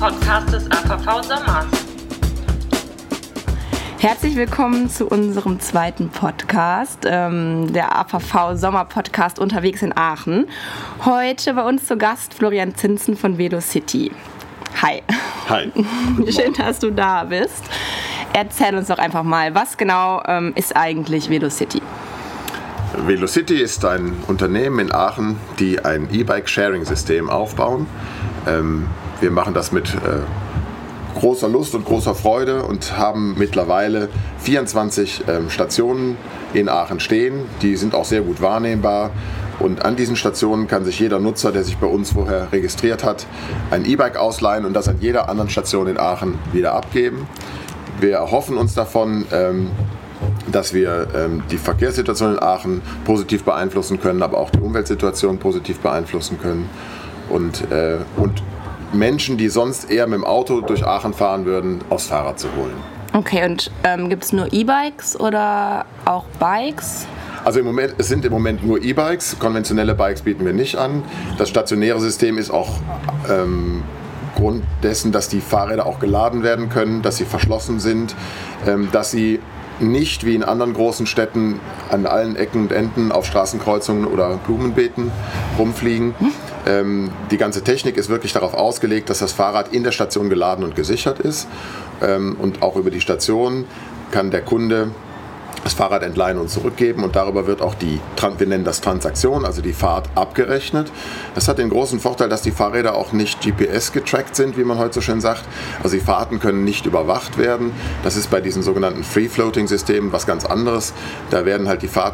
Podcast des AVV Sommers. Herzlich willkommen zu unserem zweiten Podcast, der AVV Sommer Podcast unterwegs in Aachen. Heute bei uns zu Gast Florian Zinsen von Velocity. Hi. Hi. Schön, dass du da bist. Erzähl uns doch einfach mal, was genau ist eigentlich Velocity? Velocity ist ein Unternehmen in Aachen, die ein E-Bike-Sharing-System aufbauen. Wir machen das mit großer Lust und großer Freude und haben mittlerweile 24 Stationen in Aachen stehen. Die sind auch sehr gut wahrnehmbar. Und an diesen Stationen kann sich jeder Nutzer, der sich bei uns vorher registriert hat, ein E-Bike ausleihen und das an jeder anderen Station in Aachen wieder abgeben. Wir erhoffen uns davon, dass wir die Verkehrssituation in Aachen positiv beeinflussen können, aber auch die Umweltsituation positiv beeinflussen können und Menschen, die sonst eher mit dem Auto durch Aachen fahren würden, aufs Fahrrad zu holen. Okay, und gibt es nur E-Bikes oder auch Bikes? Also es sind im Moment nur E-Bikes, konventionelle Bikes bieten wir nicht an. Das stationäre System ist auch Grund dessen, dass die Fahrräder auch geladen werden können, dass sie verschlossen sind, dass sie nicht wie in anderen großen Städten an allen Ecken und Enden auf Straßenkreuzungen oder Blumenbeeten rumfliegen. Die ganze Technik ist wirklich darauf ausgelegt, dass das Fahrrad in der Station geladen und gesichert ist. Und auch über die Station kann der Kunde das Fahrrad entleihen und zurückgeben und darüber wird auch wir nennen das Transaktion, also die Fahrt, abgerechnet. Das hat den großen Vorteil, dass die Fahrräder auch nicht GPS getrackt sind, wie man heute so schön sagt. Also die Fahrten können nicht überwacht werden. Das ist bei diesen sogenannten Free-Floating-Systemen was ganz anderes. Da werden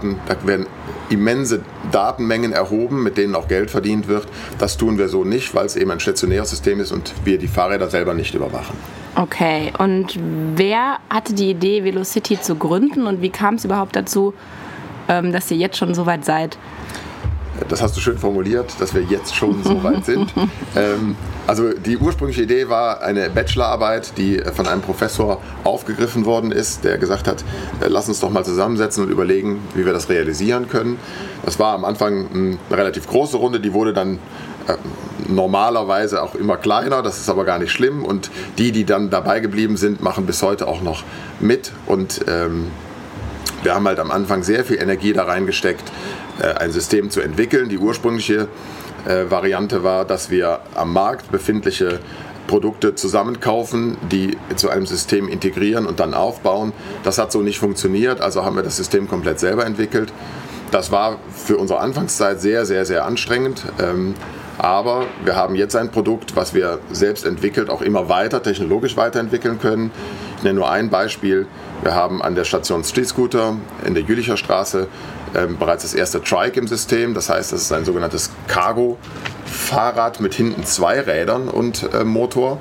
immense Datenmengen erhoben, mit denen auch Geld verdient wird. Das tun wir so nicht, weil es eben ein stationäres System ist und wir die Fahrräder selber nicht überwachen. Okay, und wer hatte die Idee, Velocity zu gründen und wie kam es überhaupt dazu, dass ihr jetzt schon so weit seid? Das hast du schön formuliert, dass wir jetzt schon so weit sind. Also die ursprüngliche Idee war eine Bachelorarbeit, die von einem Professor aufgegriffen worden ist, der gesagt hat, lass uns doch mal zusammensetzen und überlegen, wie wir das realisieren können. Das war am Anfang eine relativ große Runde, die wurde dann normalerweise auch immer kleiner, das ist aber gar nicht schlimm und die dann dabei geblieben sind, machen bis heute auch noch mit und wir haben halt am Anfang sehr viel Energie da reingesteckt, ein System zu entwickeln. Die ursprüngliche Variante war, dass wir am Markt befindliche Produkte zusammenkaufen, die zu einem System integrieren und dann aufbauen. Das hat so nicht funktioniert, also haben wir das System komplett selber entwickelt. Das war für unsere Anfangszeit sehr, sehr, sehr anstrengend. Aber wir haben jetzt ein Produkt, was wir selbst entwickelt, auch immer weiter, technologisch weiterentwickeln können. Ich nenne nur ein Beispiel. Wir haben an der Station Street Scooter in der Jülicher Straße bereits das erste Trike im System. Das heißt, das ist ein sogenanntes Cargo-Fahrrad mit hinten 2 Rädern und Motor.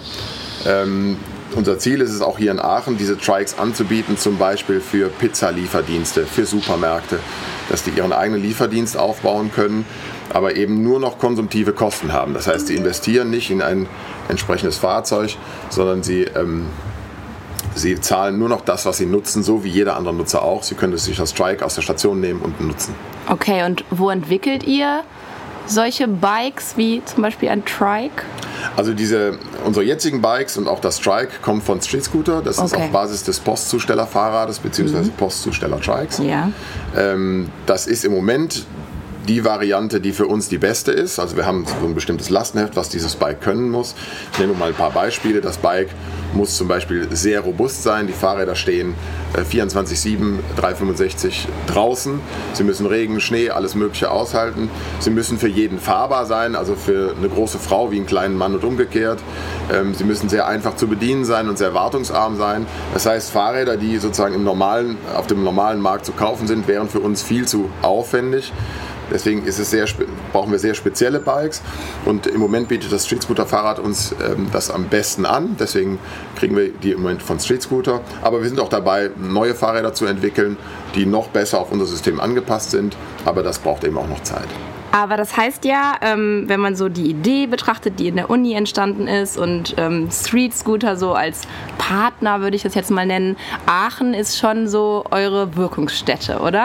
Unser Ziel ist es auch hier in Aachen, diese Trikes anzubieten, zum Beispiel für Pizzalieferdienste, für Supermärkte, dass die ihren eigenen Lieferdienst aufbauen können, aber eben nur noch konsumtive Kosten haben. Das heißt, sie investieren nicht in ein entsprechendes Fahrzeug, sondern sie zahlen nur noch das, was sie nutzen, so wie jeder andere Nutzer auch. Sie können sich das Trike aus der Station nehmen und nutzen. Okay, und wo entwickelt ihr solche Bikes wie zum Beispiel ein Trike? Also unsere jetzigen Bikes und auch das Trike kommen von Street Scooter. Das ist auf Basis des Postzustellerfahrrades bzw. Postzusteller-Trikes. Ja. Das ist im Moment die Variante, die für uns die beste ist. Also wir haben so ein bestimmtes Lastenheft, was dieses Bike können muss. Ich nehme mal ein paar Beispiele. Das Bike muss zum Beispiel sehr robust sein. Die Fahrräder stehen 24/7, 365 draußen. Sie müssen Regen, Schnee, alles Mögliche aushalten. Sie müssen für jeden fahrbar sein, also für eine große Frau wie einen kleinen Mann und umgekehrt. Sie müssen sehr einfach zu bedienen sein und sehr wartungsarm sein. Das heißt, Fahrräder, die sozusagen auf dem normalen Markt zu kaufen sind, wären für uns viel zu aufwendig. Deswegen brauchen wir sehr spezielle Bikes und im Moment bietet das Street Scooter Fahrrad uns das am besten an. Deswegen kriegen wir die im Moment von Street Scooter. Aber wir sind auch dabei, neue Fahrräder zu entwickeln, die noch besser auf unser System angepasst sind. Aber das braucht eben auch noch Zeit. Aber das heißt ja, wenn man so die Idee betrachtet, die in der Uni entstanden ist und Street Scooter so als Partner, würde ich das jetzt mal nennen, Aachen ist schon so eure Wirkungsstätte, oder?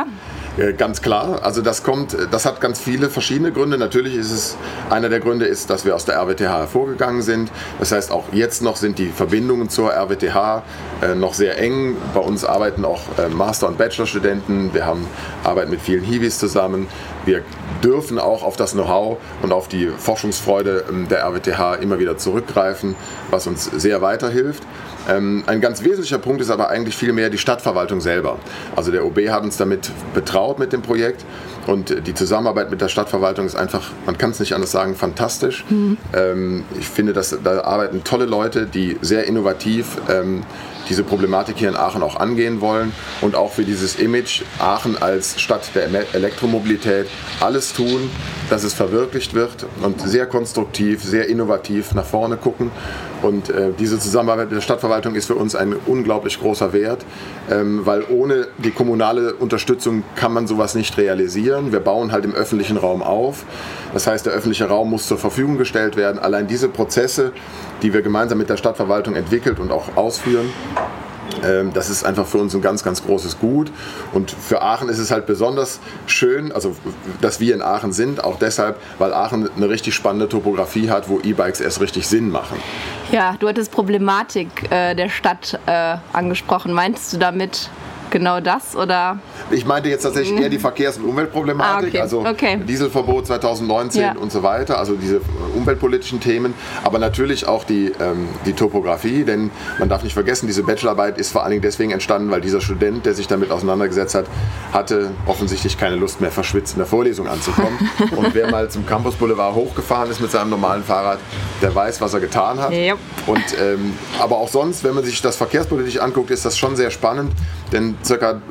Ganz klar, also das hat ganz viele verschiedene Gründe. Natürlich einer der Gründe ist, dass wir aus der RWTH hervorgegangen sind. Das heißt, auch jetzt noch sind die Verbindungen zur RWTH noch sehr eng. Bei uns arbeiten auch Master- und Bachelorstudenten. Wir arbeiten mit vielen Hiwis zusammen. Wir dürfen auch auf das Know-how und auf die Forschungsfreude der RWTH immer wieder zurückgreifen, was uns sehr weiterhilft. Ein ganz wesentlicher Punkt ist aber eigentlich vielmehr die Stadtverwaltung selber. Also der OB hat uns damit betraut mit dem Projekt und die Zusammenarbeit mit der Stadtverwaltung ist einfach, man kann es nicht anders sagen, fantastisch. Ich finde, da arbeiten tolle Leute, die sehr innovativ diese Problematik hier in Aachen auch angehen wollen und auch für dieses Image Aachen als Stadt der Elektromobilität alles tun, dass es verwirklicht wird und sehr konstruktiv, sehr innovativ nach vorne gucken. Und diese Zusammenarbeit mit der Stadtverwaltung ist für uns ein unglaublich großer Wert, weil ohne die kommunale Unterstützung kann man sowas nicht realisieren. Wir bauen halt im öffentlichen Raum auf. Das heißt, der öffentliche Raum muss zur Verfügung gestellt werden. Allein diese Prozesse, die wir gemeinsam mit der Stadtverwaltung entwickelt und auch ausführen, das ist einfach für uns ein ganz, ganz großes Gut. Und für Aachen ist es halt besonders schön, also dass wir in Aachen sind, auch deshalb, weil Aachen eine richtig spannende Topografie hat, wo E-Bikes erst richtig Sinn machen. Ja, du hattest Problematik der Stadt angesprochen. Meinst du damit genau das, oder? Ich meinte jetzt tatsächlich eher die Verkehrs- und Umweltproblematik, also Dieselverbot 2019 und so weiter, also diese umweltpolitischen Themen, aber natürlich auch die Topografie, denn man darf nicht vergessen, diese Bachelorarbeit ist vor allen Dingen deswegen entstanden, weil dieser Student, der sich damit auseinandergesetzt hat, hatte offensichtlich keine Lust mehr, verschwitzt in der Vorlesung anzukommen. Und wer mal zum Campus Boulevard hochgefahren ist mit seinem normalen Fahrrad, der weiß, was er getan hat. Yep. Und, aber auch sonst, wenn man sich das verkehrspolitisch anguckt, ist das schon sehr spannend, denn ca.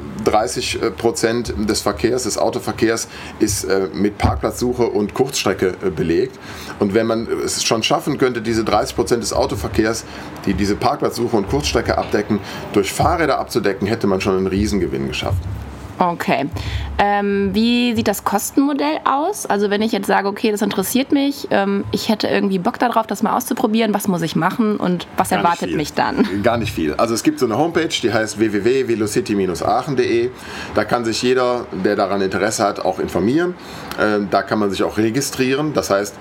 30% des Verkehrs, des Autoverkehrs, ist mit Parkplatzsuche und Kurzstrecke belegt. Und wenn man es schon schaffen könnte, diese 30% des Autoverkehrs, die diese Parkplatzsuche und Kurzstrecke abdecken, durch Fahrräder abzudecken, hätte man schon einen Riesengewinn geschaffen. Okay. Wie sieht das Kostenmodell aus? Also wenn ich jetzt sage, okay, das interessiert mich, ich hätte irgendwie Bock darauf, das mal auszuprobieren, was muss ich machen und was erwartet mich dann? Gar nicht viel. Also es gibt so eine Homepage, die heißt www.velocity-aachen.de. Da kann sich jeder, der daran Interesse hat, auch informieren. Da kann man sich auch registrieren. Das heißt,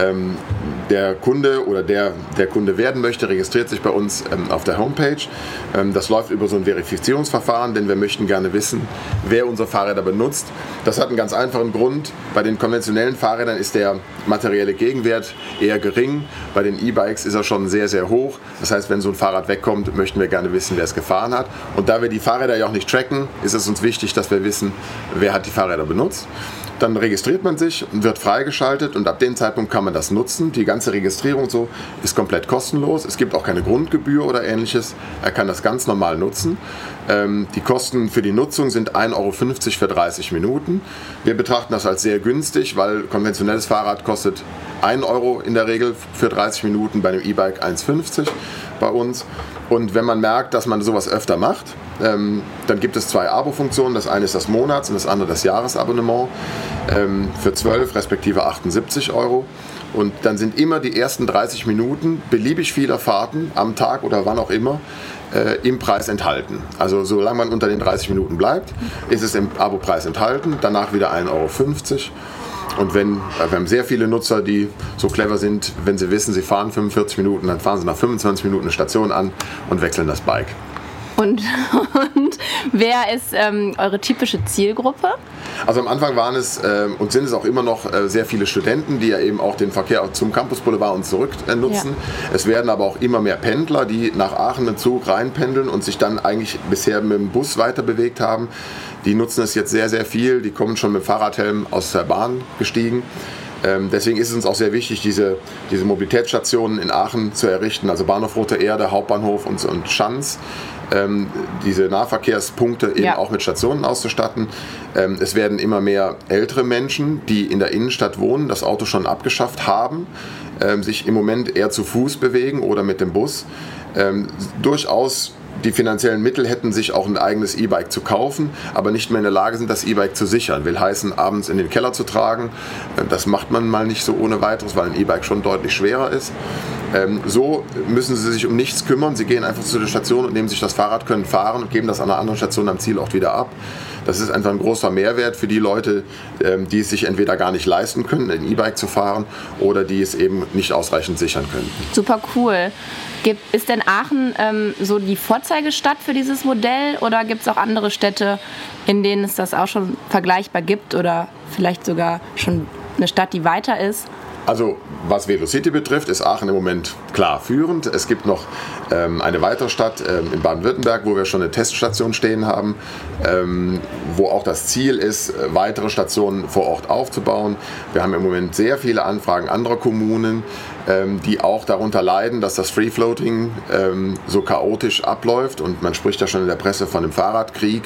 der Kunde oder der Kunde werden möchte, registriert sich bei uns auf der Homepage. Das läuft über so ein Verifizierungsverfahren, denn wir möchten gerne wissen, wer unsere Fahrräder benutzt. Das hat einen ganz einfachen Grund. Bei den konventionellen Fahrrädern ist der materielle Gegenwert eher gering. Bei den E-Bikes ist er schon sehr, sehr hoch. Das heißt, wenn so ein Fahrrad wegkommt, möchten wir gerne wissen, wer es gefahren hat. Und da wir die Fahrräder ja auch nicht tracken, ist es uns wichtig, dass wir wissen, wer hat die Fahrräder benutzt. Dann registriert man sich, wird freigeschaltet und ab dem Zeitpunkt kann man das nutzen. Die ganze Registrierung so ist komplett kostenlos. Es gibt auch keine Grundgebühr oder ähnliches. Er kann das ganz normal nutzen. Die Kosten für die Nutzung sind 1,50 € für 30 Minuten. Wir betrachten das als sehr günstig, weil konventionelles Fahrrad kostet 1 € in der Regel für 30 Minuten, bei einem E-Bike 1,50 bei uns. Und wenn man merkt, dass man sowas öfter macht, dann gibt es 2 Abo-Funktionen. Das eine ist das Monats- und das andere das Jahresabonnement für 12 respektive 78 €. Und dann sind immer die ersten 30 Minuten beliebig vieler Fahrten am Tag oder wann auch immer im Preis enthalten. Also solange man unter den 30 Minuten bleibt, ist es im Abo-Preis enthalten. Danach wieder 1,50 €. Und wir haben sehr viele Nutzer, die so clever sind, wenn sie wissen, sie fahren 45 Minuten, dann fahren sie nach 25 Minuten eine Station an und wechseln das Bike. Und wer ist eure typische Zielgruppe? Also am Anfang waren es und sind es auch immer noch sehr viele Studenten, die ja eben auch den Verkehr zum Campus Boulevard und zurück nutzen. Ja. Es werden aber auch immer mehr Pendler, die nach Aachen in den Zug reinpendeln und sich dann eigentlich bisher mit dem Bus weiter bewegt haben. Die nutzen es jetzt sehr, sehr viel. Die kommen schon mit Fahrradhelm aus der Bahn gestiegen. Deswegen ist es uns auch sehr wichtig, diese Mobilitätsstationen in Aachen zu errichten, also Bahnhof Rote Erde, Hauptbahnhof und Schanz. Diese Nahverkehrspunkte eben auch mit Stationen auszustatten. Es werden immer mehr ältere Menschen, die in der Innenstadt wohnen, das Auto schon abgeschafft haben, sich im Moment eher zu Fuß bewegen oder mit dem Bus. Durchaus die finanziellen Mittel hätten, sich auch ein eigenes E-Bike zu kaufen, aber nicht mehr in der Lage sind, das E-Bike zu sichern. Will heißen, abends in den Keller zu tragen. Das macht man mal nicht so ohne weiteres, weil ein E-Bike schon deutlich schwerer ist. So müssen sie sich um nichts kümmern. Sie gehen einfach zu der Station und nehmen sich das Fahrrad, können fahren und geben das an einer anderen Station am Zielort wieder ab. Das ist einfach ein großer Mehrwert für die Leute, die es sich entweder gar nicht leisten können, ein E-Bike zu fahren oder die es eben nicht ausreichend sichern können. Super cool. Ist denn Aachen so die Vorzeigestadt für dieses Modell oder gibt es auch andere Städte, in denen es das auch schon vergleichbar gibt oder vielleicht sogar schon eine Stadt, die weiter ist? Also was Velocity betrifft, ist Aachen im Moment klar führend. Es gibt noch eine weitere Stadt in Baden-Württemberg, wo wir schon eine Teststation stehen haben, wo auch das Ziel ist, weitere Stationen vor Ort aufzubauen. Wir haben im Moment sehr viele Anfragen anderer Kommunen, die auch darunter leiden, dass das Free-Floating so chaotisch abläuft. Und man spricht ja schon in der Presse von einem Fahrradkrieg.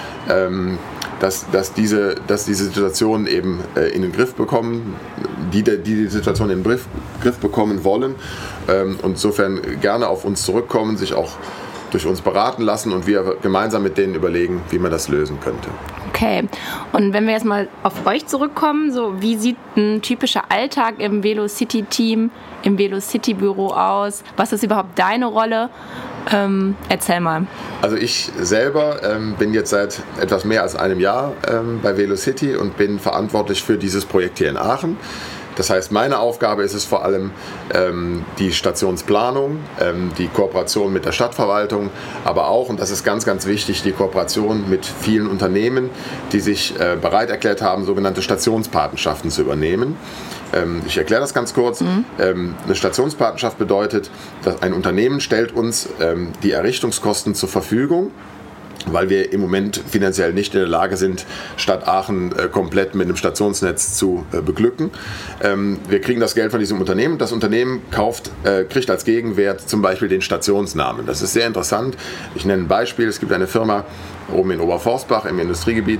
Dass diese Situation eben in den Griff bekommen, die Situation in den Griff bekommen wollen. Und insofern gerne auf uns zurückkommen, sich auch durch uns beraten lassen und wir gemeinsam mit denen überlegen, wie man das lösen könnte. Okay, und wenn wir jetzt mal auf euch zurückkommen, so wie sieht ein typischer Alltag im Velocity-Team, im Velocity-Büro aus? Was ist überhaupt deine Rolle? Erzähl mal. Also ich selber bin jetzt seit etwas mehr als einem Jahr bei Velocity und bin verantwortlich für dieses Projekt hier in Aachen. Das heißt, meine Aufgabe ist es vor allem die Stationsplanung, die Kooperation mit der Stadtverwaltung, aber auch, und das ist ganz, ganz wichtig, die Kooperation mit vielen Unternehmen, die sich bereit erklärt haben, sogenannte Stationspatenschaften zu übernehmen. Ich erkläre das ganz kurz. Eine Stationspartnerschaft bedeutet, dass ein Unternehmen stellt uns die Errichtungskosten zur Verfügung, weil wir im Moment finanziell nicht in der Lage sind, Stadt Aachen komplett mit einem Stationsnetz zu beglücken. Wir kriegen das Geld von diesem Unternehmen. Das Unternehmen kriegt als Gegenwert zum Beispiel den Stationsnamen. Das ist sehr interessant. Ich nenne ein Beispiel. Es gibt eine Firma oben in Oberforstbach im Industriegebiet,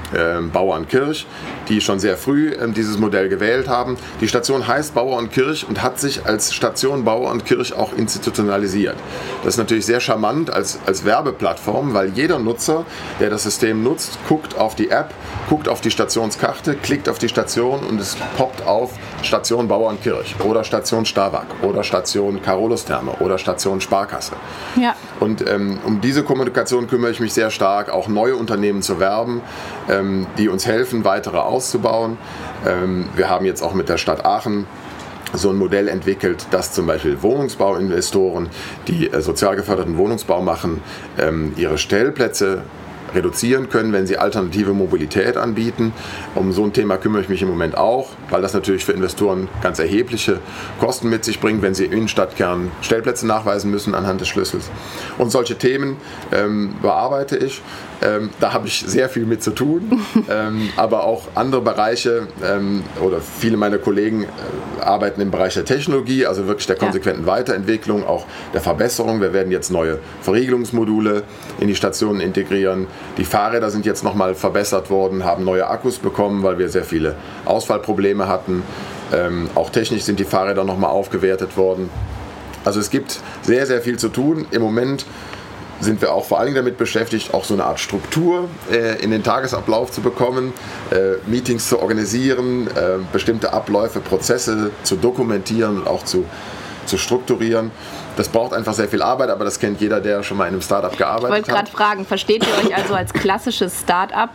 Bauer und Kirch, die schon sehr früh dieses Modell gewählt haben. Die Station heißt Bauer und Kirch und hat sich als Station Bauer und Kirch auch institutionalisiert. Das ist natürlich sehr charmant als Werbeplattform, weil jeder Nutzer, der das System nutzt, guckt auf die App, guckt auf die Stationskarte, klickt auf die Station und es poppt auf Station Bauer und Kirch oder Station Starwack oder Station Carolus-Therme oder Station Sparkasse. Ja. Und um diese Kommunikation kümmere ich mich sehr stark, auch neue Unternehmen zu werben, die uns helfen, weitere auszubauen. Wir haben jetzt auch mit der Stadt Aachen so ein Modell entwickelt, dass zum Beispiel Wohnungsbauinvestoren, die sozial geförderten Wohnungsbau machen, ihre Stellplätze reduzieren können, wenn sie alternative Mobilität anbieten. Um so ein Thema kümmere ich mich im Moment auch, weil das natürlich für Investoren ganz erhebliche Kosten mit sich bringt, wenn sie in Stadtkernen Stellplätze nachweisen müssen anhand des Schlüssels. Und solche Themen bearbeite ich. Da habe ich sehr viel mit zu tun, aber auch andere Bereiche oder viele meiner Kollegen arbeiten im Bereich der Technologie, also wirklich der konsequenten Weiterentwicklung, auch der Verbesserung. Wir werden jetzt neue Verriegelungsmodule in die Stationen integrieren. Die Fahrräder sind jetzt nochmal verbessert worden, haben neue Akkus bekommen, weil wir sehr viele Ausfallprobleme hatten. Auch technisch sind die Fahrräder nochmal aufgewertet worden. Also es gibt sehr, sehr viel zu tun. Im Moment sind wir auch vor allem damit beschäftigt, auch so eine Art Struktur in den Tagesablauf zu bekommen, Meetings zu organisieren, bestimmte Abläufe, Prozesse zu dokumentieren und auch zu strukturieren. Das braucht einfach sehr viel Arbeit, aber das kennt jeder, der schon mal in einem Startup gearbeitet hat. Ich wollte gerade fragen, versteht ihr euch also als klassisches Startup?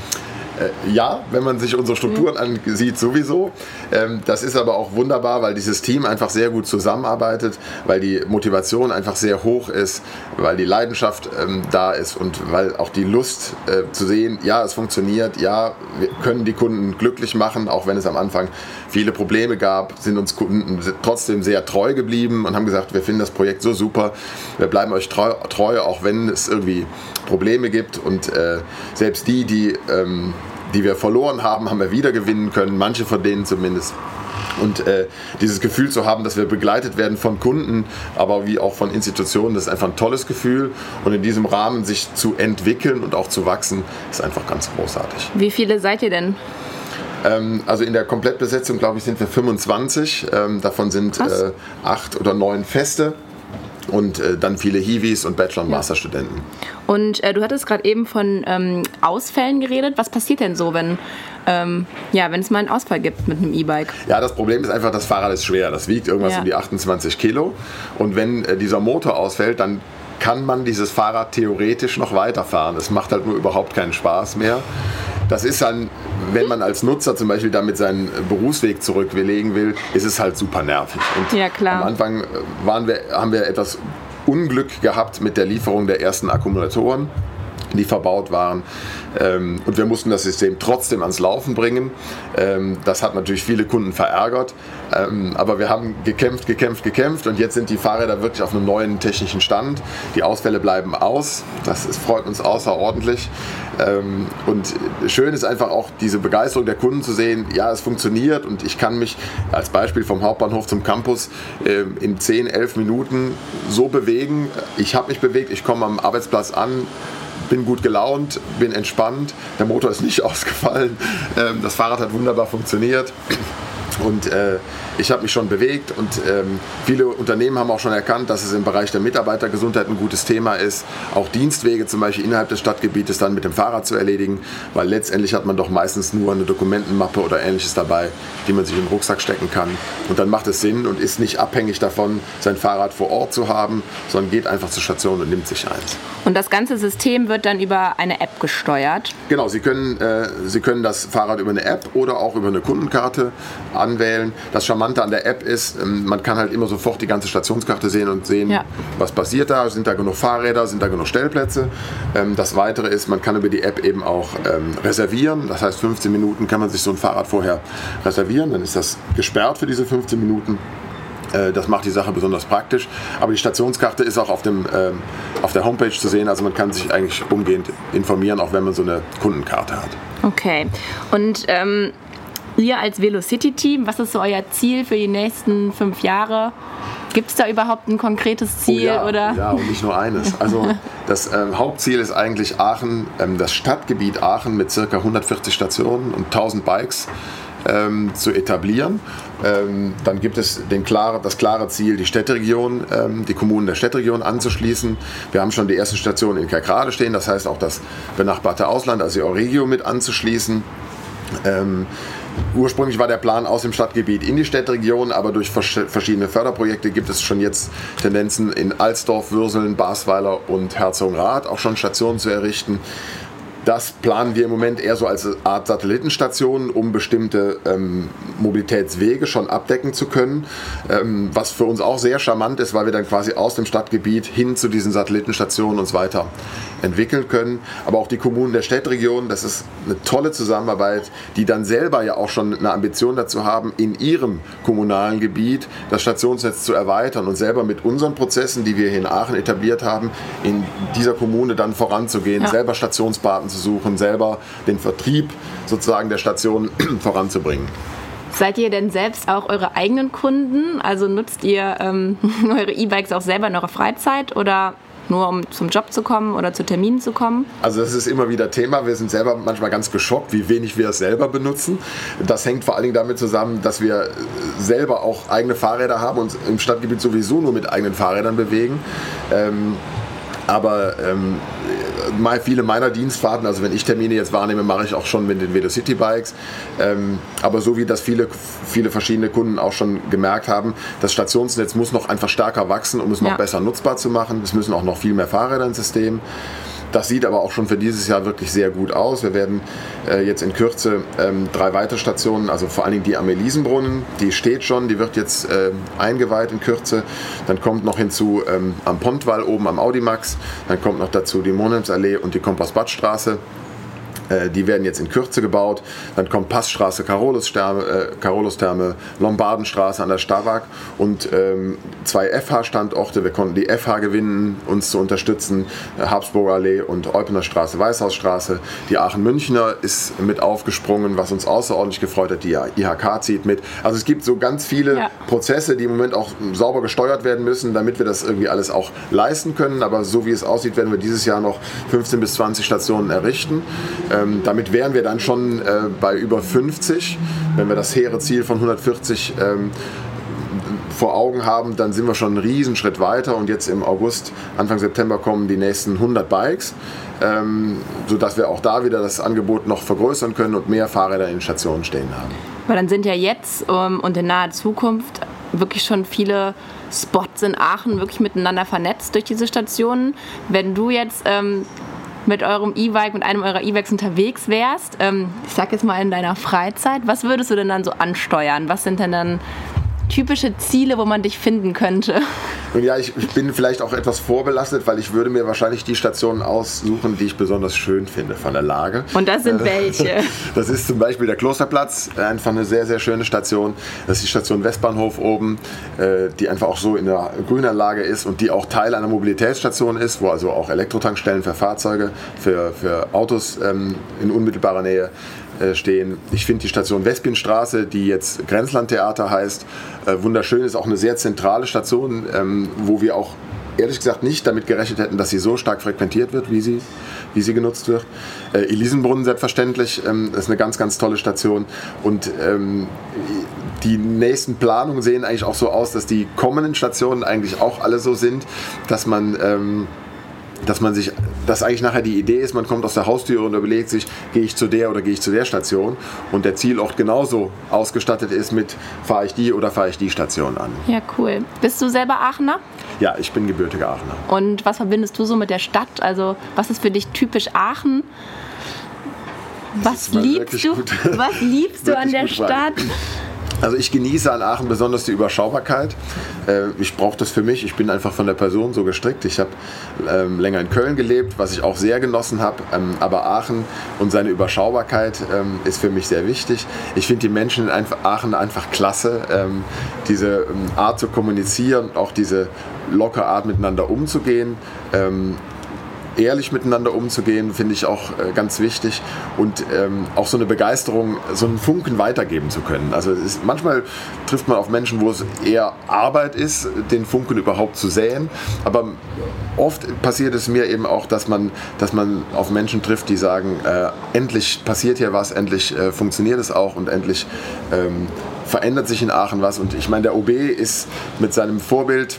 Ja, wenn man sich unsere Strukturen ansieht, sowieso. Das ist aber auch wunderbar, weil dieses Team einfach sehr gut zusammenarbeitet, weil die Motivation einfach sehr hoch ist, weil die Leidenschaft da ist und weil auch die Lust zu sehen, ja, es funktioniert, ja, wir können die Kunden glücklich machen, auch wenn es am Anfang viele Probleme gab, sind uns Kunden trotzdem sehr treu geblieben und haben gesagt, wir finden das Projekt so super, wir bleiben euch treu, auch wenn es irgendwie Probleme gibt und selbst die wir verloren haben, haben wir wieder gewinnen können, manche von denen zumindest. Und dieses Gefühl zu haben, dass wir begleitet werden von Kunden, aber wie auch von Institutionen, das ist einfach ein tolles Gefühl. Und in diesem Rahmen sich zu entwickeln und auch zu wachsen, ist einfach ganz großartig. Wie viele seid ihr denn? Also in der Komplettbesetzung, glaube ich, sind wir 25. Davon sind 8 oder 9 Feste. Und dann viele Hiwis und Bachelor- und Masterstudenten. Und du hattest gerade eben von Ausfällen geredet. Was passiert denn so, wenn es mal einen Ausfall gibt mit einem E-Bike? Ja, das Problem ist einfach, das Fahrrad ist schwer. Das wiegt irgendwas um die 28 Kilo. Und wenn dieser Motor ausfällt, dann kann man dieses Fahrrad theoretisch noch weiterfahren. Es macht halt nur überhaupt keinen Spaß mehr. Das ist dann, wenn man als Nutzer zum Beispiel damit seinen Berufsweg zurücklegen will, ist es halt super nervig. Und ja, klar. Am Anfang haben wir etwas Unglück gehabt mit der Lieferung der ersten Akkumulatoren, die verbaut waren. Und wir mussten das System trotzdem ans Laufen bringen. Das hat natürlich viele Kunden verärgert. Aber wir haben gekämpft und jetzt sind die Fahrräder wirklich auf einem neuen technischen Stand. Die Ausfälle bleiben aus. Das freut uns außerordentlich. Und schön ist einfach auch diese Begeisterung der Kunden zu sehen, ja, es funktioniert und ich kann mich als Beispiel vom Hauptbahnhof zum Campus in 10, 11 Minuten so bewegen. Ich habe mich bewegt, ich komme am Arbeitsplatz an, bin gut gelaunt, bin entspannt, der Motor ist nicht ausgefallen, das Fahrrad hat wunderbar funktioniert. Und ich habe mich schon bewegt und viele Unternehmen haben auch schon erkannt, dass es im Bereich der Mitarbeitergesundheit ein gutes Thema ist, auch Dienstwege zum Beispiel innerhalb des Stadtgebietes dann mit dem Fahrrad zu erledigen, weil letztendlich hat man doch meistens nur eine Dokumentenmappe oder Ähnliches dabei, die man sich in den Rucksack stecken kann. Und dann macht es Sinn und ist nicht abhängig davon, sein Fahrrad vor Ort zu haben, sondern geht einfach zur Station und nimmt sich eins. Und das ganze System wird dann über eine App gesteuert? Genau, Sie können das Fahrrad über eine App oder auch über eine Kundenkarte anwählen. Das Charmante an der App ist, man kann halt immer sofort die ganze Stationskarte sehen und sehen, ja, was passiert da, sind da genug Fahrräder, sind da genug Stellplätze. Das Weitere ist, man kann über die App eben auch reservieren. Das heißt, 15 Minuten kann man sich so ein Fahrrad vorher reservieren, dann ist das gesperrt für diese 15 Minuten. Das macht die Sache besonders praktisch. Aber die Stationskarte ist auch auf der Homepage zu sehen. Also man kann sich eigentlich umgehend informieren, auch wenn man so eine Kundenkarte hat. Okay. Und ihr als Velocity-Team, was ist so euer Ziel für die nächsten 5 Jahre? Gibt es da überhaupt ein konkretes Ziel? Oh ja, oder? Ja, und nicht nur eines. Also das Hauptziel ist eigentlich Aachen, das Stadtgebiet Aachen mit ca. 140 Stationen und 1000 Bikes zu etablieren. Dann gibt es das klare Ziel, die Städteregion, die Kommunen der Städteregion anzuschließen. Wir haben schon die ersten Stationen in Kerkrade stehen, das heißt auch das benachbarte Ausland, also die Euregio mit anzuschließen. Ursprünglich war der Plan aus dem Stadtgebiet in die Städteregion, aber durch verschiedene Förderprojekte gibt es schon jetzt Tendenzen in Alsdorf, Würseln, Basweiler und Herzogenrath auch schon Stationen zu errichten. Das planen wir im Moment eher so als Art Satellitenstationen, um bestimmte Mobilitätswege schon abdecken zu können, was für uns auch sehr charmant ist, weil wir dann quasi aus dem Stadtgebiet hin zu diesen Satellitenstationen uns weiter entwickeln können. Aber auch die Kommunen der Städteregion, das ist eine tolle Zusammenarbeit, die dann selber ja auch schon eine Ambition dazu haben, in ihrem kommunalen Gebiet das Stationsnetz zu erweitern und selber mit unseren Prozessen, die wir hier in Aachen etabliert haben, in dieser Kommune dann voranzugehen, ja, selber Stationspaten zu suchen, selber den Vertrieb sozusagen der Station voranzubringen. Seid ihr denn selbst auch eure eigenen Kunden? Also nutzt ihr eure E-Bikes auch selber in eurer Freizeit oder nur um zum Job zu kommen oder zu Terminen zu kommen? Also das ist immer wieder Thema. Wir sind selber manchmal ganz geschockt, wie wenig wir es selber benutzen. Das hängt vor allen Dingen damit zusammen, dass wir selber auch eigene Fahrräder haben und im Stadtgebiet sowieso nur mit eigenen Fahrrädern bewegen. Aber viele meiner Dienstfahrten, also wenn ich Termine jetzt wahrnehme, mache ich auch schon mit den Velocity Bikes. Aber so wie das viele verschiedene Kunden auch schon gemerkt haben, das Stationsnetz muss noch einfach stärker wachsen, um es noch besser nutzbar zu machen. Es müssen auch noch viel mehr Fahrräder ins System. Das sieht aber auch schon für dieses Jahr wirklich sehr gut aus. Wir werden jetzt in Kürze 3 weitere Stationen, also vor allen Dingen die am Elisenbrunnen, die steht schon, die wird jetzt eingeweiht in Kürze. Dann kommt noch hinzu am Pontwall oben am Audimax, dann kommt noch dazu die Monhemsallee und die Kompass-Badstraße. Die werden jetzt in Kürze gebaut. Dann kommt Passstraße, Carolus-Therme, Lombardenstraße an der Starwag und 2 FH-Standorte. Wir konnten die FH gewinnen, uns zu unterstützen. Habsburger Allee und Eupener Straße, Weißhausstraße. Die Aachen-Münchner ist mit aufgesprungen, was uns außerordentlich gefreut hat. Die IHK zieht mit. Also es gibt so ganz viele Prozesse, die im Moment auch sauber gesteuert werden müssen, damit wir das irgendwie alles auch leisten können. Aber so wie es aussieht, werden wir dieses Jahr noch 15 bis 20 Stationen errichten. Damit wären wir dann schon bei über 50. Wenn wir das hehre Ziel von 140 vor Augen haben, dann sind wir schon einen Riesenschritt weiter. Und jetzt im August, Anfang September kommen die nächsten 100 Bikes, sodass wir auch da wieder das Angebot noch vergrößern können und mehr Fahrräder in Stationen stehen haben. Aber dann sind ja jetzt und in naher Zukunft wirklich schon viele Spots in Aachen wirklich miteinander vernetzt durch diese Stationen. Wenn du jetzt mit eurem E-Bike, mit einem eurer E-Bikes unterwegs wärst, ich sag jetzt mal in deiner Freizeit, was würdest du denn dann so ansteuern? Was sind denn dann typische Ziele, wo man dich finden könnte? Und ja, ich bin vielleicht auch etwas vorbelastet, weil ich würde mir wahrscheinlich die Stationen aussuchen, die ich besonders schön finde von der Lage. Und das sind welche? Das ist zum Beispiel der Klosterplatz, einfach eine sehr, sehr schöne Station. Das ist die Station Westbahnhof oben, die einfach auch so in der Grünanlage ist und die auch Teil einer Mobilitätsstation ist, wo also auch Elektrotankstellen für Fahrzeuge, für Autos in unmittelbarer Nähe stehen. Ich finde die Station Westbienstraße, die jetzt Grenzlandtheater heißt, wunderschön, ist auch eine sehr zentrale Station, wo wir auch ehrlich gesagt nicht damit gerechnet hätten, dass sie so stark frequentiert wird, wie sie genutzt wird. Elisenbrunnen selbstverständlich, ist eine ganz, ganz tolle Station und die nächsten Planungen sehen eigentlich auch so aus, dass die kommenden Stationen eigentlich auch alle so sind, dass eigentlich nachher die Idee ist, man kommt aus der Haustür und überlegt sich, gehe ich zu der oder gehe ich zu der Station und der Zielort genauso ausgestattet ist mit, fahre ich die oder fahre ich die Station an. Ja, cool. Bist du selber Aachener? Ja, ich bin gebürtiger Aachener. Und was verbindest du so mit der Stadt? Also was ist für dich typisch Aachen? Was liebst du an der Stadt? Also ich genieße an Aachen besonders die Überschaubarkeit. Ich brauche das für mich. Ich bin einfach von der Person so gestrickt. Ich habe länger in Köln gelebt, was ich auch sehr genossen habe. Aber Aachen und seine Überschaubarkeit ist für mich sehr wichtig. Ich finde die Menschen in Aachen einfach klasse. Diese Art zu kommunizieren, auch diese lockere Art miteinander umzugehen. Ehrlich miteinander umzugehen, finde ich auch ganz wichtig und auch so eine Begeisterung, so einen Funken weitergeben zu können. Also manchmal trifft man auf Menschen, wo es eher Arbeit ist, den Funken überhaupt zu säen, aber oft passiert es mir eben auch, dass man auf Menschen trifft, die sagen, endlich passiert hier was, endlich funktioniert es auch und endlich verändert sich in Aachen was. Und ich meine, der OB ist mit seinem Vorbild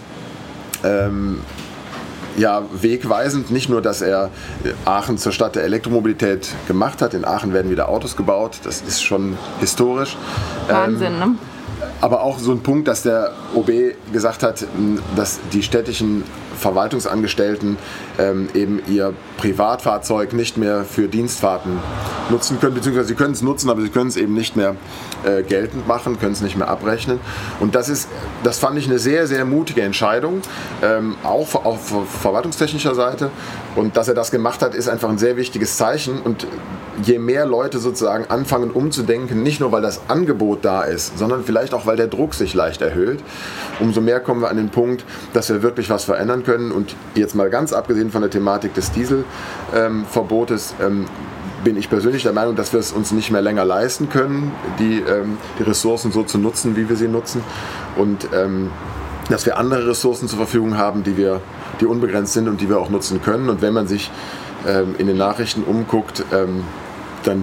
wegweisend. Nicht nur, dass er Aachen zur Stadt der Elektromobilität gemacht hat. In Aachen werden wieder Autos gebaut. Das ist schon historisch. Wahnsinn, ne? Aber auch so ein Punkt, dass der OB gesagt hat, dass die städtischen Verwaltungsangestellten eben ihr Privatfahrzeug nicht mehr für Dienstfahrten nutzen können, beziehungsweise sie können es nutzen, aber sie können es eben nicht mehr geltend machen, können es nicht mehr abrechnen. Und das fand ich eine sehr, sehr mutige Entscheidung, auch auf verwaltungstechnischer Seite. Und dass er das gemacht hat, ist einfach ein sehr wichtiges Zeichen. Und je mehr Leute sozusagen anfangen umzudenken, nicht nur weil das Angebot da ist, sondern vielleicht auch weil der Druck sich leicht erhöht, umso mehr kommen wir an den Punkt, dass wir wirklich was verändern können. Und jetzt mal ganz abgesehen von der Thematik des Dieselverbotes, bin ich persönlich der Meinung, dass wir es uns nicht mehr länger leisten können, die Ressourcen so zu nutzen, wie wir sie nutzen. Und dass wir andere Ressourcen zur Verfügung haben, die unbegrenzt sind und die wir auch nutzen können. Und wenn man sich in den Nachrichten umguckt, dann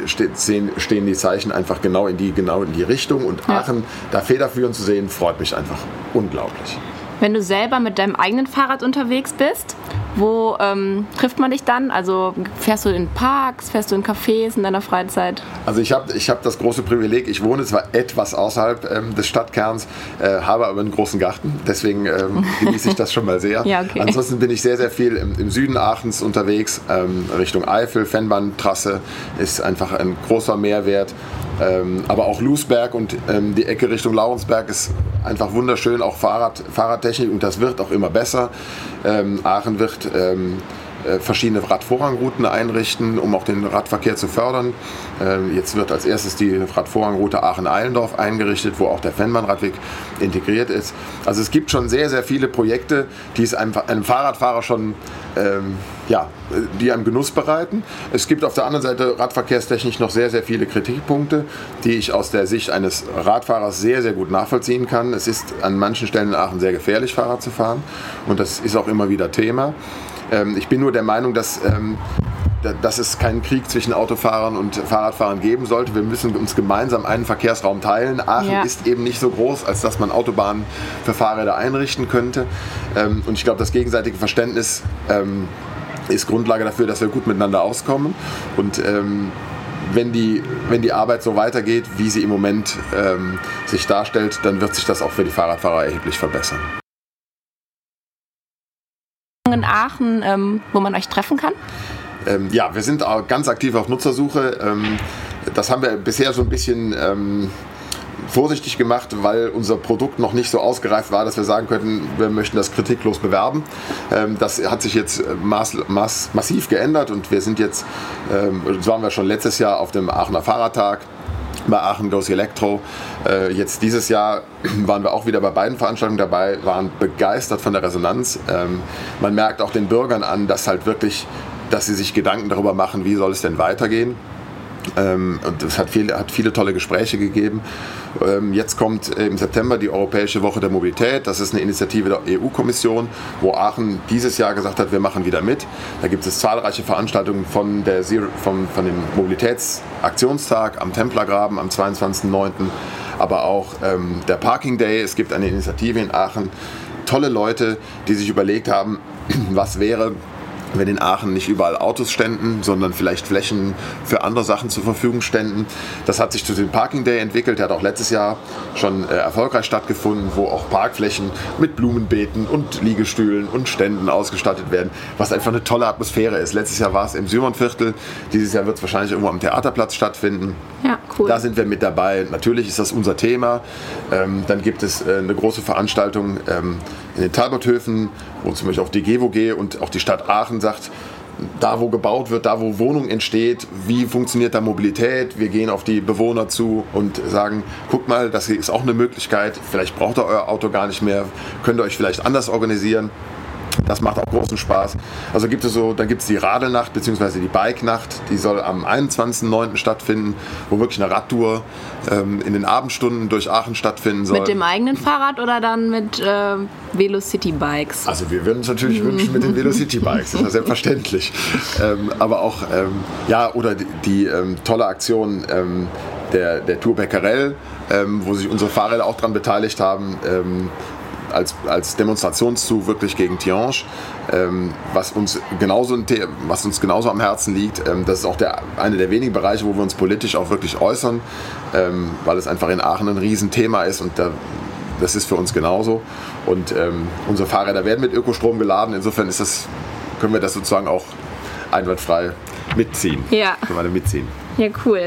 stehen die Zeichen einfach genau in die Richtung. Und Aachen da federführend zu sehen, freut mich einfach unglaublich. Wenn du selber mit deinem eigenen Fahrrad unterwegs bist, wo trifft man dich dann? Also fährst du in Parks, fährst du in Cafés in deiner Freizeit? Also ich hab das große Privileg, ich wohne zwar etwas außerhalb des Stadtkerns, habe aber einen großen Garten, deswegen genieße ich das schon mal sehr. Ja, okay. Ansonsten bin ich sehr, sehr viel im Süden Aachens unterwegs, Richtung Eifel, Fennbahntrasse ist einfach ein großer Mehrwert. Aber auch Lousberg und die Ecke Richtung Laurensberg ist einfach wunderschön, auch Fahrradtechnik, und das wird auch immer besser. Aachen wird verschiedene Radvorrangrouten einrichten, um auch den Radverkehr zu fördern. Jetzt wird als erstes die Radvorrangroute Aachen-Eilendorf eingerichtet, wo auch der Fennbahnradweg integriert ist. Also es gibt schon sehr, sehr viele Projekte, die es einem Fahrradfahrer schon die einem Genuss bereiten. Es gibt auf der anderen Seite radverkehrstechnisch noch sehr, sehr viele Kritikpunkte, die ich aus der Sicht eines Radfahrers sehr, sehr gut nachvollziehen kann. Es ist an manchen Stellen in Aachen sehr gefährlich, Fahrrad zu fahren, und das ist auch immer wieder Thema. Ich bin nur der Meinung, dass es keinen Krieg zwischen Autofahrern und Fahrradfahrern geben sollte. Wir müssen uns gemeinsam einen Verkehrsraum teilen. Aachen ist eben nicht so groß, als dass man Autobahnen für Fahrräder einrichten könnte. Und ich glaube, das gegenseitige Verständnis ist Grundlage dafür, dass wir gut miteinander auskommen. Und wenn die Arbeit so weitergeht, wie sie im Moment sich darstellt, dann wird sich das auch für die Fahrradfahrer erheblich verbessern. In Aachen, wo man euch treffen kann? Ja, wir sind auch ganz aktiv auf Nutzersuche. Das haben wir bisher so ein bisschen vorsichtig gemacht, weil unser Produkt noch nicht so ausgereift war, dass wir sagen könnten, wir möchten das kritiklos bewerben. Das hat sich jetzt massiv geändert und wir sind jetzt, so waren wir schon letztes Jahr auf dem Aachener Fahrradtag, bei Aachen Goes Electro. Jetzt dieses Jahr waren wir auch wieder bei beiden Veranstaltungen dabei, waren begeistert von der Resonanz. Man merkt auch den Bürgern an, dass sie sich Gedanken darüber machen, wie soll es denn weitergehen. Und es hat viele tolle Gespräche gegeben. Jetzt kommt im September die Europäische Woche der Mobilität. Das ist eine Initiative der EU-Kommission, wo Aachen dieses Jahr gesagt hat, wir machen wieder mit. Da gibt es zahlreiche Veranstaltungen von dem Mobilitätsaktionstag am Templergraben am 22.09., aber auch der Parking Day. Es gibt eine Initiative in Aachen. Tolle Leute, die sich überlegt haben, was wäre, wenn in Aachen nicht überall Autos ständen, sondern vielleicht Flächen für andere Sachen zur Verfügung ständen. Das hat sich zu dem Parking Day entwickelt. Der hat auch letztes Jahr schon erfolgreich stattgefunden, wo auch Parkflächen mit Blumenbeeten und Liegestühlen und Ständen ausgestattet werden, was einfach eine tolle Atmosphäre ist. Letztes Jahr war es im Symon-Viertel, dieses Jahr wird es wahrscheinlich irgendwo am Theaterplatz stattfinden. Ja, cool. Da sind wir mit dabei. Natürlich ist das unser Thema. Dann gibt es eine große Veranstaltung in den Talbothöfen, wo zum Beispiel auch die GEWOG und auch die Stadt Aachen sagt, da wo gebaut wird, da wo Wohnung entsteht, wie funktioniert da Mobilität? Wir gehen auf die Bewohner zu und sagen, guckt mal, das ist auch eine Möglichkeit, vielleicht braucht ihr euer Auto gar nicht mehr, könnt ihr euch vielleicht anders organisieren. Das macht auch großen Spaß. Also dann gibt es die Radelnacht bzw. die Bike-Nacht, die soll am 21.09. stattfinden, wo wirklich eine Radtour in den Abendstunden durch Aachen stattfinden soll. Mit dem eigenen Fahrrad oder dann mit Velocity-Bikes? Also wir würden uns natürlich wünschen mit den Velocity-Bikes, das ist ja selbstverständlich. Aber auch, oder die tolle Aktion der Tour Becquerel, wo sich unsere Fahrräder auch daran beteiligt haben, als Demonstrationszug wirklich gegen Tihange, was uns genauso am Herzen liegt. Das ist auch einer der wenigen Bereiche, wo wir uns politisch auch wirklich äußern, weil es einfach in Aachen ein Riesenthema ist und das ist für uns genauso. Und unsere Fahrräder werden mit Ökostrom geladen, insofern können wir das sozusagen auch einwandfrei mitziehen. Ja. Können wir da mitziehen. Ja, cool.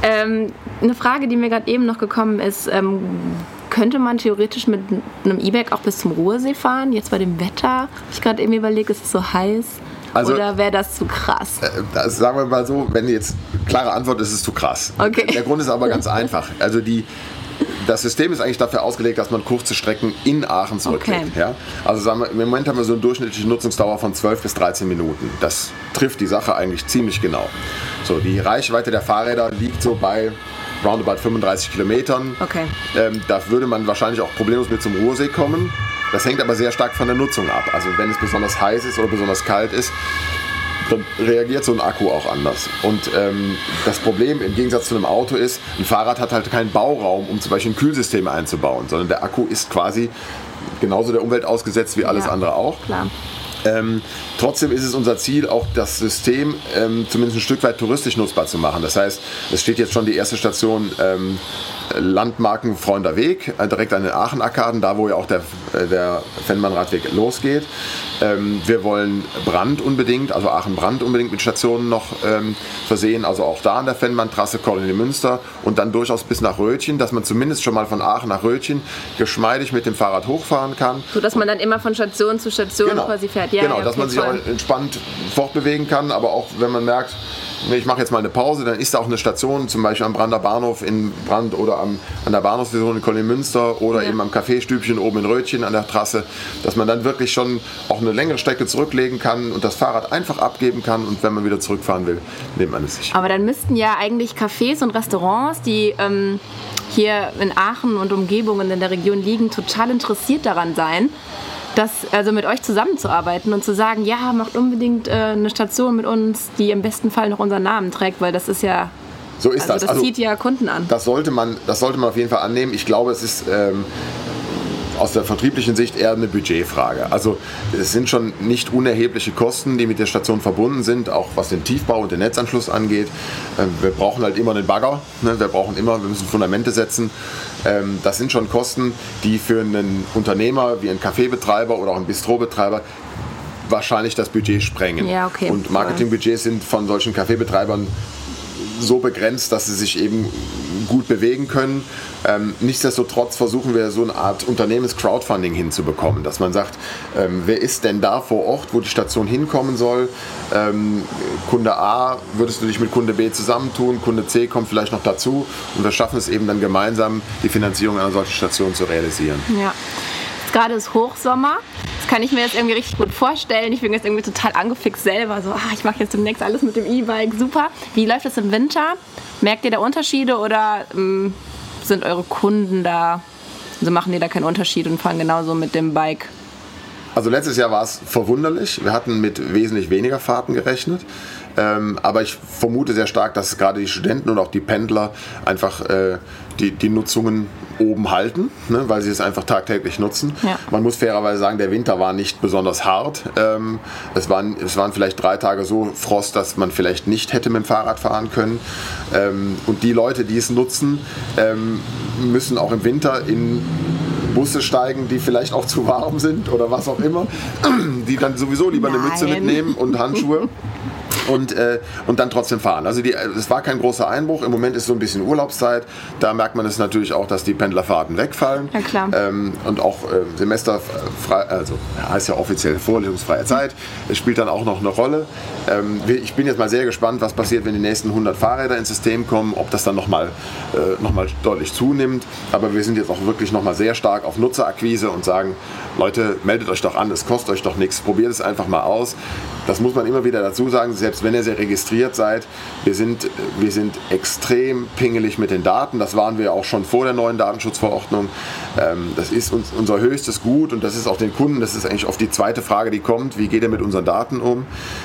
Eine Frage, die mir gerade eben noch gekommen ist, könnte man theoretisch mit einem E-Bike auch bis zum Ruhrsee fahren? Jetzt bei dem Wetter, habe ich gerade eben überlegt, ist es so heiß? Also, oder wäre das zu krass? Sagen wir mal so, wenn jetzt klare Antwort ist, es zu krass. Okay. Der Grund ist aber ganz einfach. Also das System ist eigentlich dafür ausgelegt, dass man kurze Strecken in Aachen zurücklegt. Okay. Ja? Also sagen wir, im Moment haben wir so eine durchschnittliche Nutzungsdauer von 12 bis 13 Minuten. Das trifft die Sache eigentlich ziemlich genau. So, die Reichweite der Fahrräder liegt so bei roundabout 35 Kilometern. Okay. Da würde man wahrscheinlich auch problemlos mit zum Ruhrsee kommen. Das hängt aber sehr stark von der Nutzung ab. Also wenn es besonders heiß ist oder besonders kalt ist, dann reagiert so ein Akku auch anders. Und das Problem im Gegensatz zu einem Auto ist, ein Fahrrad hat halt keinen Bauraum, um zum Beispiel ein Kühlsystem einzubauen, sondern der Akku ist quasi genauso der Umwelt ausgesetzt wie alles andere auch. Klar. Trotzdem ist es unser Ziel, auch das System zumindest ein Stück weit touristisch nutzbar zu machen. Das heißt, es steht jetzt schon die erste Station Landmarkenfreunder Weg, direkt an den Aachen-Arkaden, da wo ja auch der Fennmann-Radweg losgeht. Wir wollen Brand unbedingt, also Aachen-Brand unbedingt mit Stationen noch versehen, also auch da an der Fennmann-Trasse, Kolonie Münster und dann durchaus bis nach Rötchen, dass man zumindest schon mal von Aachen nach Rötchen geschmeidig mit dem Fahrrad hochfahren kann. So dass man dann immer von Station zu Station quasi fährt. Ja, genau, dass man sich auch entspannt fortbewegen kann, aber auch wenn man merkt, ich mache jetzt mal eine Pause, dann ist da auch eine Station, zum Beispiel am Brander Bahnhof in Brand oder an der Bahnhofsstation in Kolonie Münster oder eben am Caféstübchen oben in Rötchen an der Trasse, dass man dann wirklich schon auch eine längere Strecke zurücklegen kann und das Fahrrad einfach abgeben kann und wenn man wieder zurückfahren will, nimmt man es sich. Aber dann müssten ja eigentlich Cafés und Restaurants, die hier in Aachen und Umgebungen in der Region liegen, total interessiert daran sein, also mit euch zusammenzuarbeiten und zu sagen, ja, macht unbedingt eine Station mit uns, die im besten Fall noch unseren Namen trägt, weil das ist ja, so ist das. Das zieht ja Kunden an. Das sollte man auf jeden Fall annehmen. Ich glaube, es ist aus der vertrieblichen Sicht eher eine Budgetfrage. Also es sind schon nicht unerhebliche Kosten, die mit der Station verbunden sind, auch was den Tiefbau und den Netzanschluss angeht. Wir brauchen halt immer einen Bagger, ne? Wir müssen Fundamente setzen. Das sind schon Kosten, die für einen Unternehmer wie einen Kaffeebetreiber oder auch einen Bistrobetreiber wahrscheinlich das Budget sprengen. Ja, okay. Und Marketingbudgets sind von solchen Kaffeebetreibern so begrenzt, dass sie sich eben gut bewegen können. Nichtsdestotrotz versuchen wir so eine Art Unternehmens-Crowdfunding hinzubekommen, dass man sagt, wer ist denn da vor Ort, wo die Station hinkommen soll? Kunde A, würdest du dich mit Kunde B zusammentun? Kunde C kommt vielleicht noch dazu und wir schaffen es eben dann gemeinsam, die Finanzierung einer solchen Station zu realisieren. Ja. Gerade ist Hochsommer. Das kann ich mir jetzt irgendwie richtig gut vorstellen. Ich bin jetzt irgendwie total angefixt selber. So, ich mache jetzt demnächst alles mit dem E-Bike. Super. Wie läuft das im Winter? Merkt ihr da Unterschiede oder sind eure Kunden da, also machen die da keinen Unterschied und fahren genauso mit dem Bike? Also letztes Jahr war es verwunderlich. Wir hatten mit wesentlich weniger Fahrten gerechnet. Aber ich vermute sehr stark, dass gerade die Studenten und auch die Pendler einfach die Nutzungen oben halten, ne, weil sie es einfach tagtäglich nutzen. Ja. Man muss fairerweise sagen, der Winter war nicht besonders hart. Es waren vielleicht 3 Tage so Frost, dass man vielleicht nicht hätte mit dem Fahrrad fahren können. Und die Leute, die es nutzen, müssen auch im Winter in Busse steigen, die vielleicht auch zu warm sind oder was auch immer, die dann sowieso lieber eine Mütze mitnehmen und Handschuhe. Und dann trotzdem fahren. Also es war kein großer Einbruch. Im Moment ist so ein bisschen Urlaubszeit. Da merkt man es natürlich auch, dass die Pendlerfahrten wegfallen. Ja, klar. Und auch semesterfrei, also heißt ja offiziell vorlesungsfreie Zeit. Es spielt dann auch noch eine Rolle. Ich bin jetzt mal sehr gespannt, was passiert, wenn die nächsten 100 Fahrräder ins System kommen, ob das dann nochmal deutlich zunimmt. Aber wir sind jetzt auch wirklich nochmal sehr stark auf Nutzerakquise und sagen, Leute, meldet euch doch an, es kostet euch doch nichts, probiert es einfach mal aus. Das muss man immer wieder dazu sagen, selbst wenn ihr sehr registriert seid, wir sind extrem pingelig mit den Daten. Das waren wir auch schon vor der neuen Datenschutzverordnung. Das ist unser höchstes Gut und das ist auch den Kunden, das ist eigentlich oft die zweite Frage, die kommt, wie geht ihr mit unseren Daten um?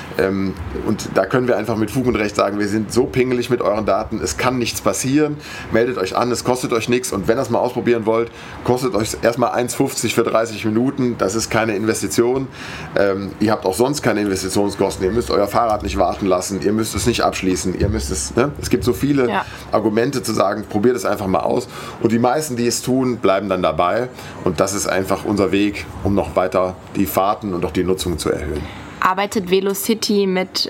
Und da können wir einfach mit Fug und Recht sagen, wir sind so pingelig mit euren Daten, es kann nichts passieren, meldet euch an, es kostet euch nichts und wenn ihr es mal ausprobieren wollt, kostet euch erstmal 1,50 für 30 Minuten, das ist keine Investition. Ihr habt auch sonst keine Investitionskosten, ihr müsst euer Fahrrad nicht warten lassen, ihr müsst es nicht abschließen, ihr müsst es, ne? Es gibt so viele Argumente zu sagen, probiert es einfach mal aus und die meisten, die es tun, bleiben dann dabei und das ist einfach unser Weg, um noch weiter die Fahrten und auch die Nutzung zu erhöhen. Arbeitet Velocity mit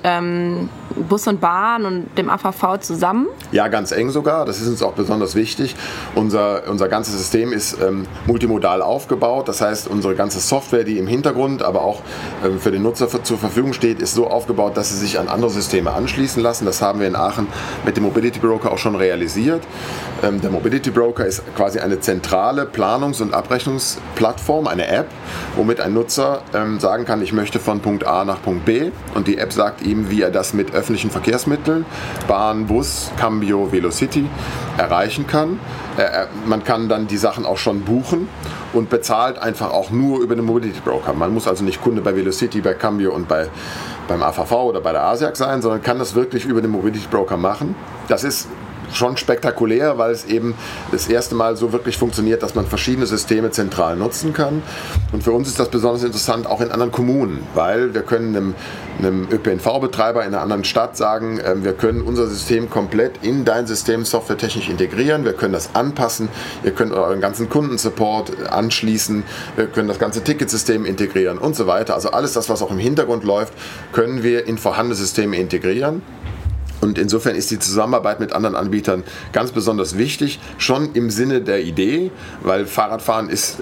Bus und Bahn und dem AVV zusammen? Ja, ganz eng sogar. Das ist uns auch besonders wichtig. Unser ganzes System ist multimodal aufgebaut. Das heißt, unsere ganze Software, die im Hintergrund, aber auch für den Nutzer zur Verfügung steht, ist so aufgebaut, dass sie sich an andere Systeme anschließen lassen. Das haben wir in Aachen mit dem Mobility Broker auch schon realisiert. Der Mobility Broker ist quasi eine zentrale Planungs- und Abrechnungsplattform, eine App, womit ein Nutzer sagen kann, ich möchte von Punkt A nach Punkt B und die App sagt ihm, wie er das mit öffentlichen Verkehrsmitteln, Bahn, Bus, Cambio, Velocity erreichen kann. Man kann dann die Sachen auch schon buchen und bezahlt einfach auch nur über den Mobility Broker. Man muss also nicht Kunde bei Velocity, bei Cambio und beim AVV oder bei der ASIAC sein, sondern kann das wirklich über den Mobility Broker machen. Das ist schon spektakulär, weil es eben das erste Mal so wirklich funktioniert, dass man verschiedene Systeme zentral nutzen kann. Und für uns ist das besonders interessant auch in anderen Kommunen, weil wir können einem ÖPNV-Betreiber in einer anderen Stadt sagen, wir können unser System komplett in dein System softwaretechnisch integrieren, wir können das anpassen, ihr könnt euren ganzen Kundensupport anschließen, wir können das ganze Ticketsystem integrieren und so weiter. Also alles das, was auch im Hintergrund läuft, können wir in vorhandene Systeme integrieren. Und insofern ist die Zusammenarbeit mit anderen Anbietern ganz besonders wichtig, schon im Sinne der Idee, weil Fahrradfahren ist,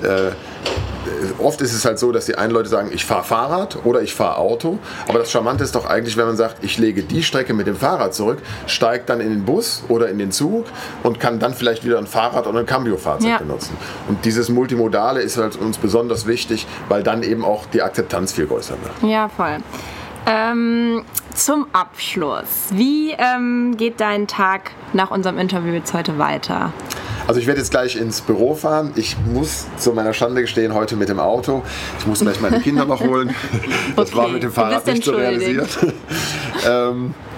oft ist es halt so, dass die einen Leute sagen, ich fahre Fahrrad oder ich fahre Auto, aber das Charmante ist doch eigentlich, wenn man sagt, ich lege die Strecke mit dem Fahrrad zurück, steige dann in den Bus oder in den Zug und kann dann vielleicht wieder ein Fahrrad oder ein Cambio-Fahrzeug benutzen. Und dieses Multimodale ist halt uns besonders wichtig, weil dann eben auch die Akzeptanz viel größer wird. Ja, voll. Zum Abschluss, wie geht dein Tag nach unserem Interview jetzt heute weiter? Also ich werde jetzt gleich ins Büro fahren. Ich muss zu meiner Schande gestehen, heute mit dem Auto. Ich muss gleich meine Kinder noch holen. Das war mit dem Fahrrad nicht so realisiert.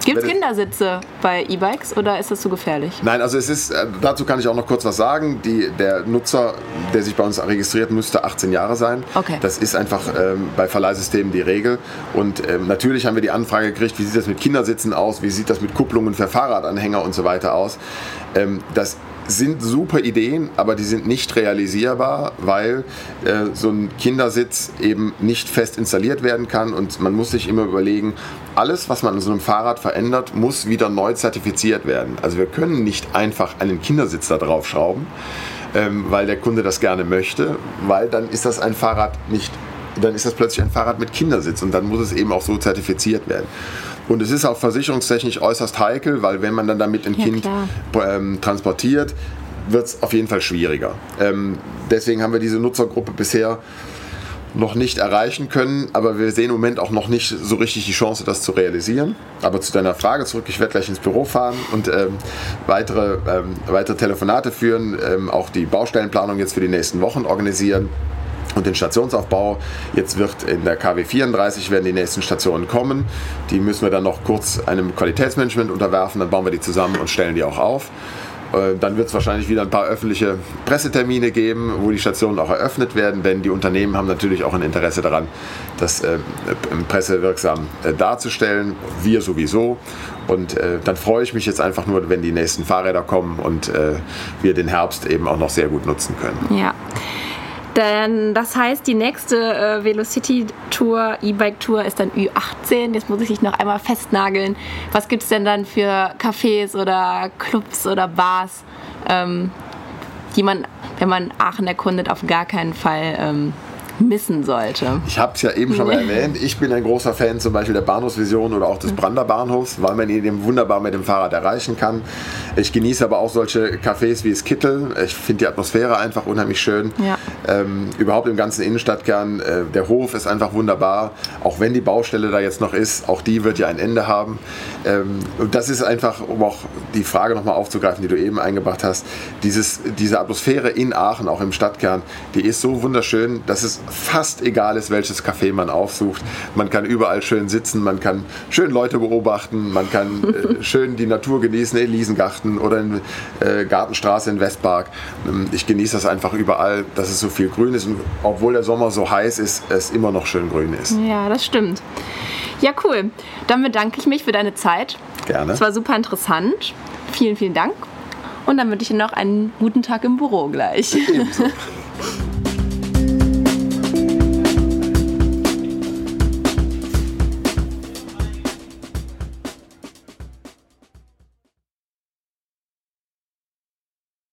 Gibt es Kindersitze bei E-Bikes oder ist das zu gefährlich? Nein, also es ist, dazu kann ich auch noch kurz was sagen. Der Nutzer, der sich bei uns registriert, müsste 18 Jahre sein. Okay. Das ist einfach bei Verleihsystemen die Regel. Und natürlich haben wir die Anfrage gekriegt, wie sieht das mit Kindersitzen aus, wie sieht das mit Kupplungen für Fahrradanhänger und so weiter aus. Das sind super Ideen, aber die sind nicht realisierbar, weil so ein Kindersitz eben nicht fest installiert werden kann und man muss sich immer überlegen, alles, was man an so einem Fahrrad verändert, muss wieder neu zertifiziert werden. Also wir können nicht einfach einen Kindersitz da drauf schrauben, weil der Kunde das gerne möchte, weil dann ist das ein Fahrrad nicht, dann ist das plötzlich ein Fahrrad mit Kindersitz und dann muss es eben auch so zertifiziert werden. Und es ist auch versicherungstechnisch äußerst heikel, weil wenn man dann damit ein Kind transportiert, wird es auf jeden Fall schwieriger. Deswegen haben wir diese Nutzergruppe bisher noch nicht erreichen können, aber wir sehen im Moment auch noch nicht so richtig die Chance, das zu realisieren. Aber zu deiner Frage zurück, ich werde gleich ins Büro fahren und weitere Telefonate führen, auch die Baustellenplanung jetzt für die nächsten Wochen organisieren. Und den Stationsaufbau, jetzt wird in der KW 34 werden die nächsten Stationen kommen. Die müssen wir dann noch kurz einem Qualitätsmanagement unterwerfen, dann bauen wir die zusammen und stellen die auch auf. Dann wird es wahrscheinlich wieder ein paar öffentliche Pressetermine geben, wo die Stationen auch eröffnet werden, denn die Unternehmen haben natürlich auch ein Interesse daran, das pressewirksam darzustellen, wir sowieso. Und dann freue ich mich jetzt einfach nur, wenn die nächsten Fahrräder kommen und wir den Herbst eben auch noch sehr gut nutzen können. Ja. Denn das heißt, die nächste Velocity-Tour, E-Bike-Tour ist dann Ü18. Jetzt muss ich dich noch einmal festnageln. Was gibt es denn dann für Cafés oder Clubs oder Bars, die man, wenn man Aachen erkundet, auf gar keinen Fall missen sollte? Ich habe es ja eben schon mal erwähnt, ich bin ein großer Fan zum Beispiel der Bahnhofsvision oder auch des Brander Bahnhofs, weil man ihn eben wunderbar mit dem Fahrrad erreichen kann. Ich genieße aber auch solche Cafés wie das Kittel. Ich finde die Atmosphäre einfach unheimlich schön. Ja. Überhaupt im ganzen Innenstadtkern. Der Hof ist einfach wunderbar. Auch wenn die Baustelle da jetzt noch ist, auch die wird ja ein Ende haben. Und das ist einfach, um auch die Frage nochmal aufzugreifen, die du eben eingebracht hast, diese Atmosphäre in Aachen, auch im Stadtkern, die ist so wunderschön, dass es fast egal ist, welches Café man aufsucht. Man kann überall schön sitzen, man kann schön Leute beobachten, man kann schön die Natur genießen, in Liesengarten oder in Gartenstraße in Westpark. Ich genieße das einfach überall, dass es so viel grün ist und obwohl der Sommer so heiß ist, es immer noch schön grün ist. Ja, das stimmt. Ja, cool. Dann bedanke ich mich für deine Zeit. Gerne. Es war super interessant. Vielen, vielen Dank. Und dann wünsche ich dir noch einen guten Tag im Büro gleich. Ebenso.